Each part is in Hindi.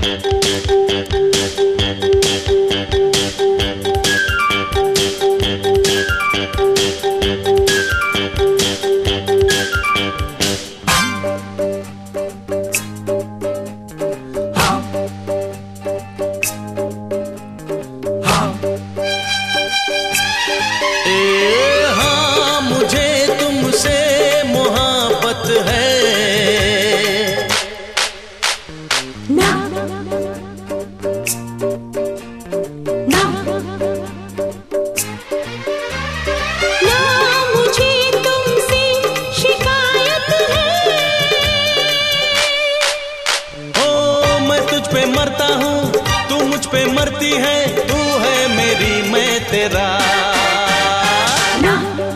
मरता हूँ तू मुझ पे मरती है, तू है मेरी मैं तेरा। ना,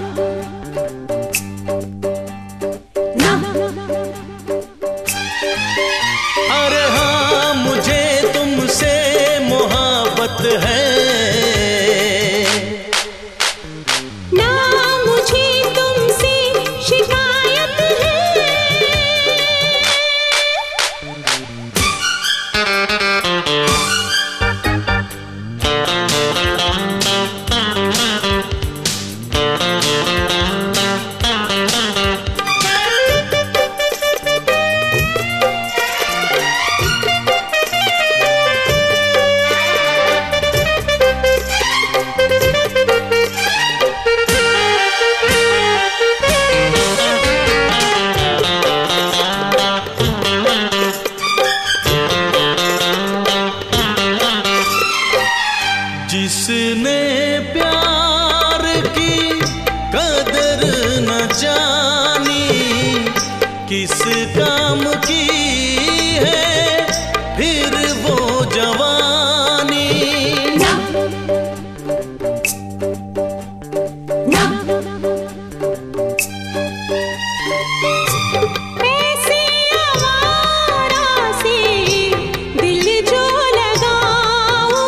ना। अरे हाँ मुझे तुमसे मोहब्बत है, ना मुझे तुमसे शिकायत है। जिसने प्यार की कदर न जानी, किस काम की है फिर वो जवानी। ना, ना। ऐसे आवारा से दिल जो लगाऊं,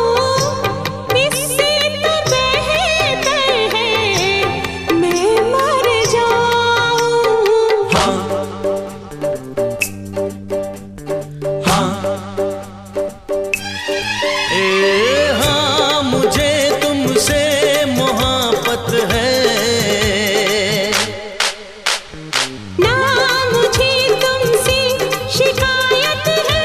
इससे तो बेहतर है मैं मर जाऊं। हाँ हाँ हाँ मुझे तुमसे मोहब्बत है, ना मुझे तुमसे शिकायत है।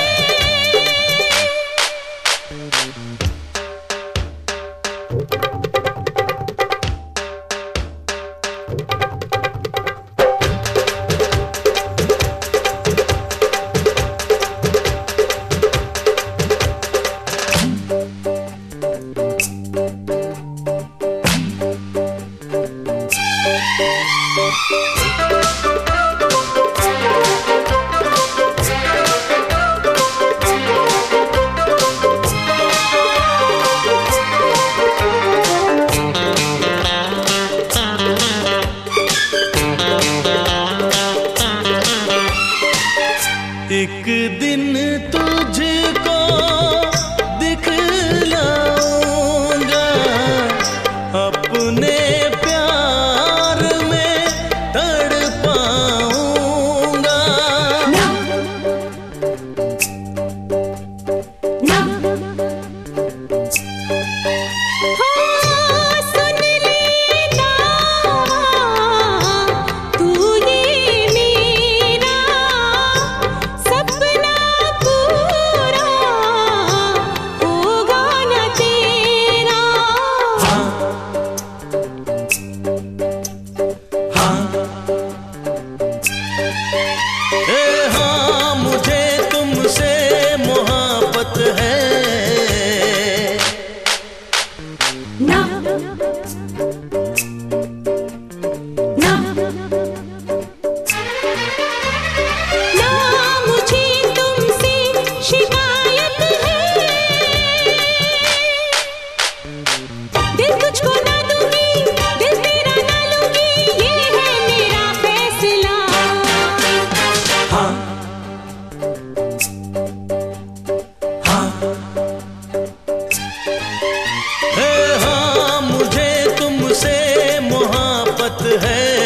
एक दिन तुझको दिखलाऊंगा, अपने प्यार में तड़पाऊंगा। ना, ना। हाँ सुन ले दावा, तू ये मेरा सपना पूरा होगा ना तेरा। हाँ हाँ हाँ मुझे तुमसे मोहब्बत है, ना, ना। ना मुझे तुमसे शिकायत है, दिल तुझको ना दूंगी, दिल तेरा ना लूंगी, ये है मेरा फैसला। हाँ हाँ हाँ मुझे तुमसे मोहब्बत है।